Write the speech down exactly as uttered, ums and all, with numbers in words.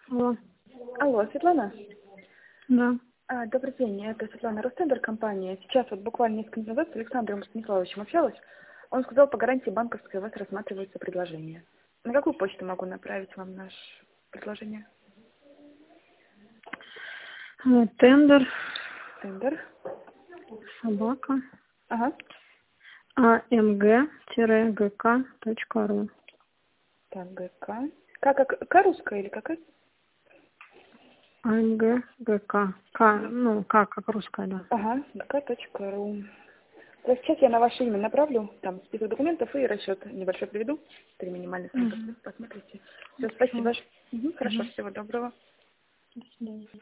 Алло. Алло, Светлана? Да. А, добрый день, это Светлана Ростендер, компания. Сейчас вот буквально несколько минут назад с Александром Станиславовичем общалась. Он сказал, по гарантии банковской у вас рассматривается предложение. На какую почту могу направить вам наше предложение? Вот, тендер, Тендер. собака, Ага. амг-гк.ру. Так, ГК. Как, как, К русская или как? амг-гк. К, ну, К, как русская, да. Ага, гк.ру. То есть сейчас я на ваше имя направлю, там список документов и расчет небольшой приведу. Три минимальных срока, Угу. посмотрите. Все, спасибо. Мгм, хорошо, Угу. всего доброго. До свидания.